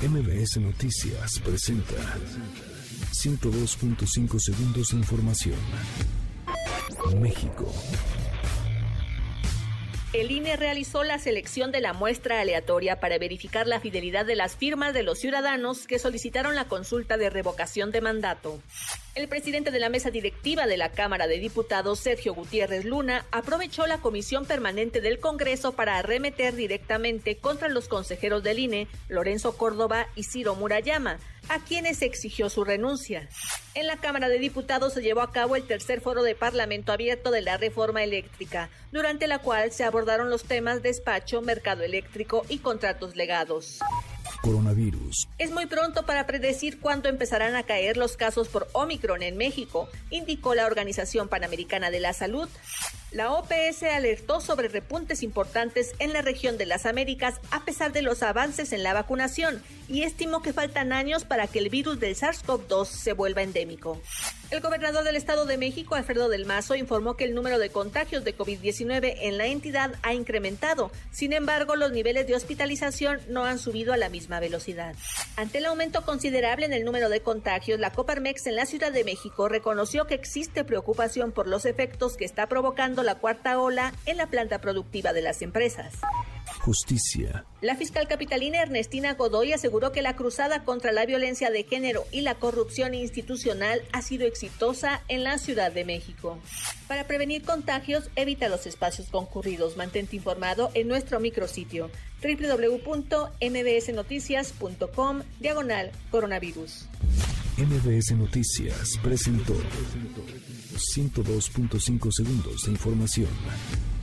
MBS Noticias presenta 102.5 segundos de información. México. El INE realizó la selección de la muestra aleatoria para verificar la fidelidad de las firmas de los ciudadanos que solicitaron la consulta de revocación de mandato. El presidente de la mesa directiva de la Cámara de Diputados, Sergio Gutiérrez Luna, aprovechó la Comisión Permanente del Congreso para arremeter directamente contra los consejeros del INE, Lorenzo Córdoba y Ciro Murayama, a quienes exigió su renuncia. En la Cámara de Diputados se llevó a cabo el tercer foro de Parlamento Abierto de la Reforma Eléctrica, durante la cual se abordaron los temas despacho, mercado eléctrico y contratos legados. Coronavirus. Es muy pronto para predecir cuándo empezarán a caer los casos por Omicron en México, indicó la Organización Panamericana de la Salud. La OPS alertó sobre repuntes importantes en la región de las Américas a pesar de los avances en la vacunación y estimó que faltan años para que el virus del SARS-CoV-2 se vuelva endémico. El gobernador del Estado de México, Alfredo del Mazo, informó que el número de contagios de COVID-19 en la entidad ha incrementado. Sin embargo, los niveles de hospitalización no han subido a la misma velocidad. Ante el aumento considerable en el número de contagios, la Coparmex en la Ciudad de México reconoció que existe preocupación por los efectos que está provocando la cuarta ola en la planta productiva de las empresas. Justicia. La fiscal capitalina Ernestina Godoy aseguró que la cruzada contra la violencia de género y la corrupción institucional ha sido exitosa en la Ciudad de México. Para prevenir contagios, evita los espacios concurridos. Mantente informado en nuestro micrositio www.mbsnoticias.com/coronavirus. MBS Noticias presentó 102.5 segundos de información.